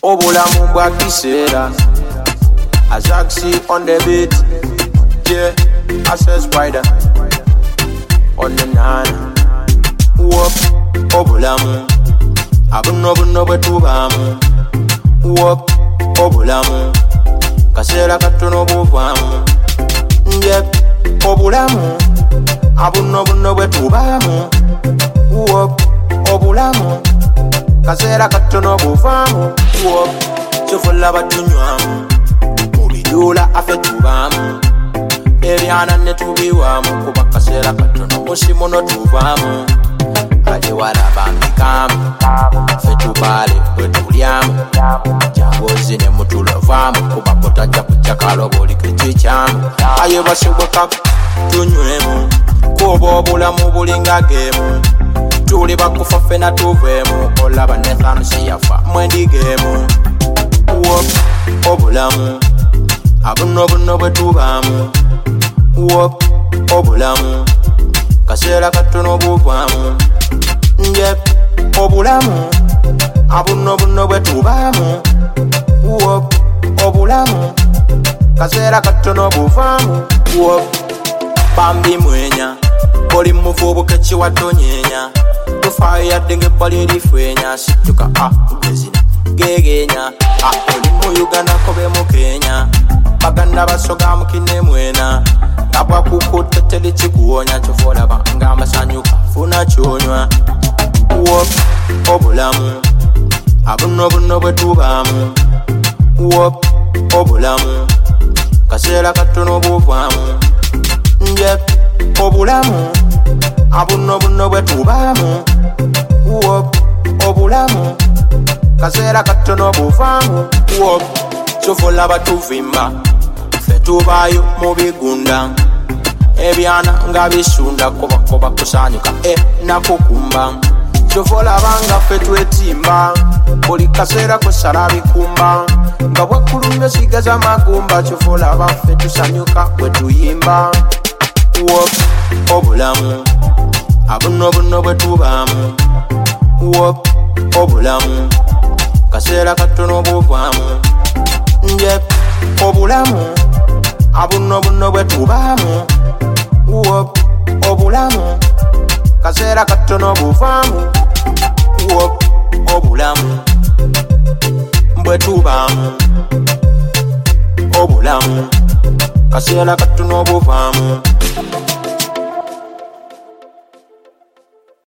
Obulamu bwa kiseera Azaxi on the beat. Yeah, I say Spider on the nine. Whoop, obulamu abuno bwe tubaamu. Whoop, obulamu kaseera katono buvaamu. Yep, obulamu abuno bwe tubaamu. Whoop, obulamu kaseera katono buvaamu. Whoop, kyofula batunywamu mubiduula afe tubaamu. Ebyana ne tubiwaamu kuba kaseera katono musimuno tuvaamu. Ate walabambikamu fe tubaale bwe tulyamu. Jangozi ne mutulovaamu kuba kotajja kucakalo buli kekikyamu. Aye basibweka tunywemu kuba obulamu bulinga geemu. Tuli bakufa fena tuveemu olaba Nathan siyafa mwendigeemu. Wop, obulamu abuno bwe tubaamu. Wop, obulamu kaseera katono buvaamu. Yep, obulamu abuno bwe tubaamu. Wop, obulamu kaseera katono buvaamu. Wop, bambi mwenya oli muvubuka kiwadonyeenya. Tufaayo yadde ng'ebbali erifeenya. Situka ugezina gegenya. Oli mu Uganda kobe mu Kenya. Baganda basoga mukine mwena. Nga bwakukutte teri kikuwonya. Kyova olaba ng'amasanyuka funa kyonywa. Wop, obulamu abuno bwe tubaamu. Wop, obulamu kaseera katono buvaamu. Yep, obulamu abuno bwe tubaamu. Wop, obulamu kaseera katono buvaamu. Wop, kyova olaba tuvimba fe tubaayo mu bigunda. Ebyana nga bisunda kobakoba kusanyuka nakukumba. Kyova olaba nga fe twetimba buli kaseera kusala bikumba. Nga bwekulumya sigaza magumba. Kyova olaba fe tusanyuka bwe tuyimba. Wop, obulamu abuno bwe tubaamu. Wop, obulamu kaseera katono buvaamu. Yep, obulamu abuno bwe tubaamu. Wop, obulamu kaseera katono buvaamu. Wop, obulamu bwe tubaamu. Obulamu kaseera katono buvaamu.